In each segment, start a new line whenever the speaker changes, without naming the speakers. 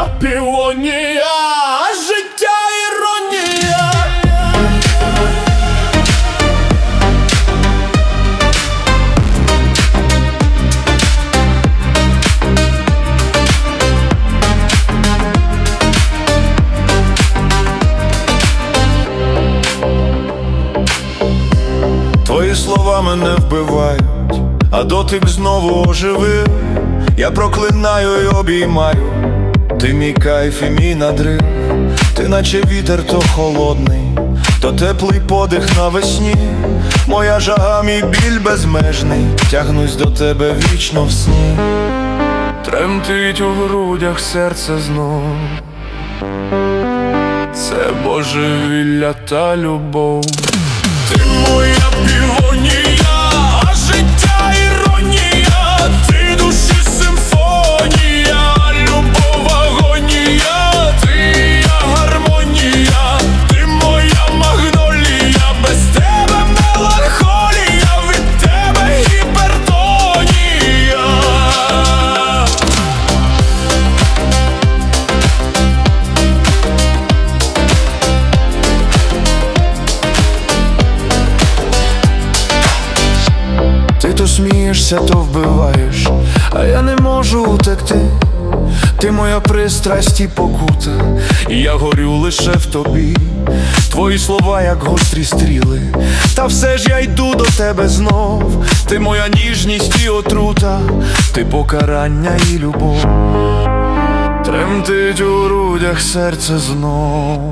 півонія, а життя іронія.
Твої слова мене вбивають, а дотик знову оживив. Я проклинаю й обіймаю, ти мій кайф і мій надрив. Ти наче вітер то холодний, то теплий подих навесні. Моя жага, мій біль безмежний, тягнусь до тебе вічно в сні. Тремтить у грудях серце знов, це божевілля та любов.
Ти моя півонія, а життя іронія. Ти душі симфонія, любов агонія. Ти я гармонія, ти моя магнолія. Без тебе меланхолія, від тебе гіпертонія.
Ти то смієшся, то вбиваєш, а я не можу утекти. Ти моя пристрасть і покута, і я горю лише в тобі. Твої слова, як гострі стріли, та все ж я йду до тебе знов. Ти моя ніжність і отрута, ти покарання і любов. Тремтить у грудях серце знов,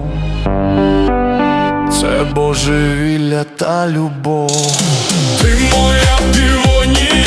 це божевілля та любов.
Ти моя півонія,